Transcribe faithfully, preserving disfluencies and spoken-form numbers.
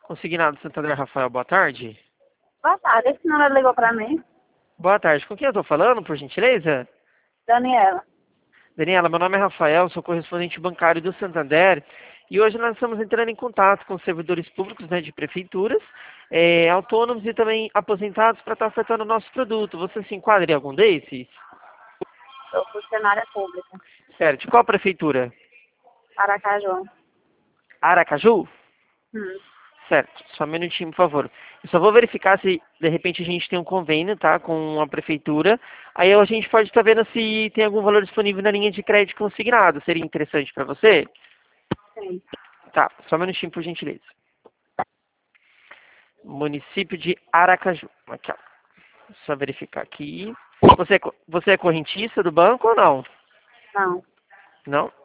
Consignado Santander, Rafael, boa tarde. Boa tarde, esse número ligou para mim. Boa tarde, com quem eu estou falando, por gentileza? Daniela. Daniela, meu nome é Rafael, sou correspondente bancário do Santander e hoje nós estamos entrando em contato com servidores públicos, né, de prefeituras, é, autônomos e também aposentados para estar ofertando o nosso produto. Você se enquadra em algum desses? Sou funcionária pública. Certo. De qual prefeitura? Aracaju. Aracaju? Hum. Certo, só um minutinho, por favor. Eu só vou verificar se, de repente, a gente tem um convênio, tá, com a prefeitura. Aí a gente pode estar vendo se tem algum valor disponível na linha de crédito consignado. Seria interessante para você? Sim. Tá, só um minutinho, por gentileza. Município de Aracaju. Aqui, ó. Só verificar aqui. Você, é co- você é correntista do banco ou não? Não. Não?